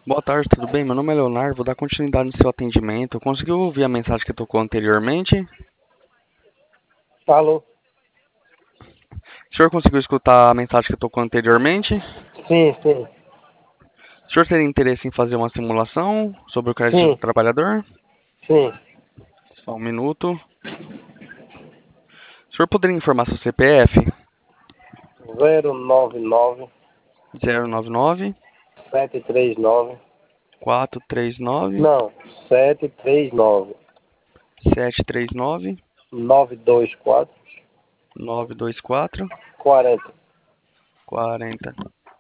Boa tarde, tudo bem? Meu nome é Leonardo, vou dar continuidade no seu atendimento. Conseguiu ouvir a mensagem que tocou anteriormente? Alô? O senhor conseguiu escutar a mensagem que tocou anteriormente? Sim, sim, O senhor teria interesse em fazer uma simulação sobre o crédito do sim, trabalhador? sim. Só um minuto. O senhor poderia informar seu CPF? 099 099 739. 439 Não, 739 739 924 924 40. 40.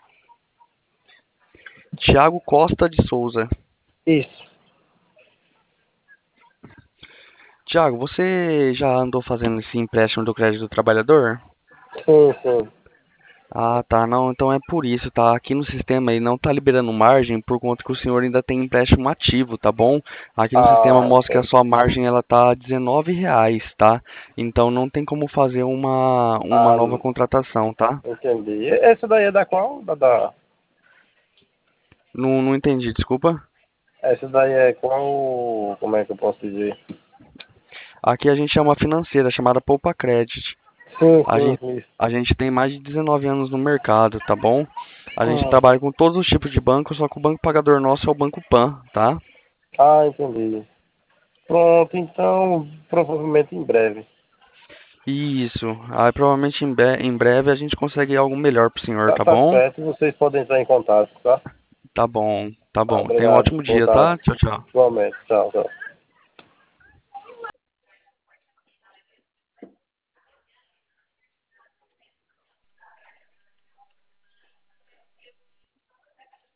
Tiago Costa de Souza. Isso. Tiago, você já andou fazendo esse empréstimo do crédito do trabalhador? Sim, sim. Ah, tá. Não, então é por isso, tá? Aqui no sistema ele não tá liberando margem por conta que o senhor ainda tem empréstimo ativo, tá bom? Aqui no sistema Ah, mostra que a entendi. sua margem ela tá R$ 19, tá? Então não tem como fazer uma Ah, nova contratação, tá? entendi. Essa daí é da qual? Não, não entendi, desculpa. Essa daí é qual? Como é que eu posso dizer? Aqui a gente é uma financeira chamada Poupa Credit. Sim, A gente, sim, isso. a gente tem mais de 19 anos no mercado, tá bom? A gente Hum. trabalha com todos os tipos de banco, só que o banco pagador nosso é o Banco Pan, tá? Ah, entendi. Pronto, então, provavelmente em breve. Isso. Aí provavelmente em breve a gente consegue algo melhor pro senhor, Tá, tá tá bom? certo, vocês podem entrar em contato, tá? Tá bom, tá Ah, bom. Tenha um obrigado. ótimo Boa dia, tarde. tá? Tchau, tchau. Igualmente. Tchau, tchau.